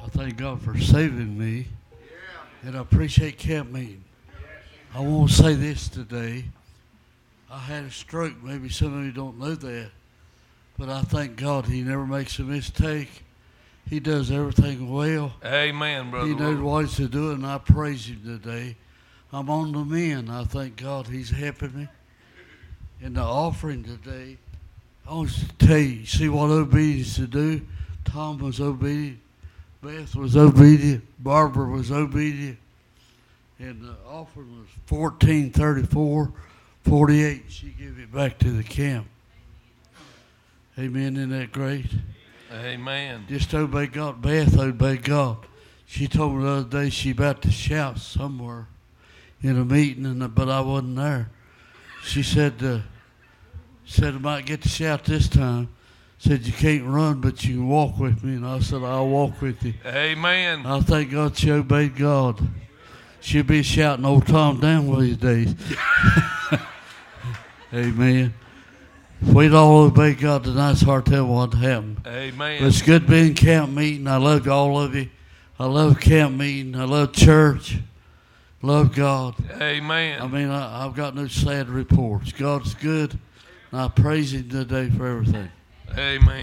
I thank God for saving me, and I appreciate camp meeting. I want to say this today. I had a stroke. Maybe some of you don't know that, but I thank God He never makes a mistake. He does everything well. Amen, brother. He knows what He's to do, and I praise Him today. I'm on the mend. I thank God He's helping me. And the offering today, I want to tell you, see what obedience to do. Tom was obedient. Beth was obedient. Barbara was obedient. And the offering was $14.34.48. She gave it back to the camp. Amen. Isn't that great? Amen. Just obey God. Beth obeyed God. She told me the other day she about to shout somewhere in a meeting, but I wasn't there. She said I might get to shout this time. Said, you can't run, but you can walk with me. And I said, I'll walk with you. Amen. I thank God she obeyed God. She'll be shouting old Tom down one of these days. Amen. If we'd all obey God tonight, it's hard to tell what happened. Amen. But it's good being camp meeting. I love all of you. I love camp meeting. I love church. Love God. Amen. I mean, I've got no sad reports. God's good, and I praise Him today for everything. Amen.